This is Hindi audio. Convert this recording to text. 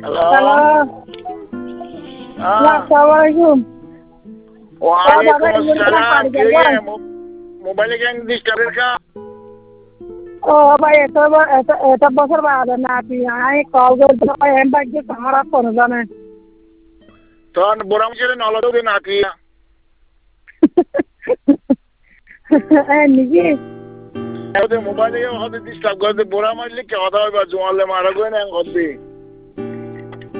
हेलो। अस्सलामुअलैकुम। वालेकुम अस्सलाम। क्या है मोबाइल क्या डिस्टर्ब का? ओ भाई এটা বছর বাদে না আপনি আই কল করতে ভাই এম বাইকে আমার ফোন জানে তখন বড় মুখে নলদ দিন নাকি নিকি ওদের মোবাইলে হতে ডিস্টার্ব করে বড় মারলে কি কথা হবে জোয়ালে মারা গো না গদ্দি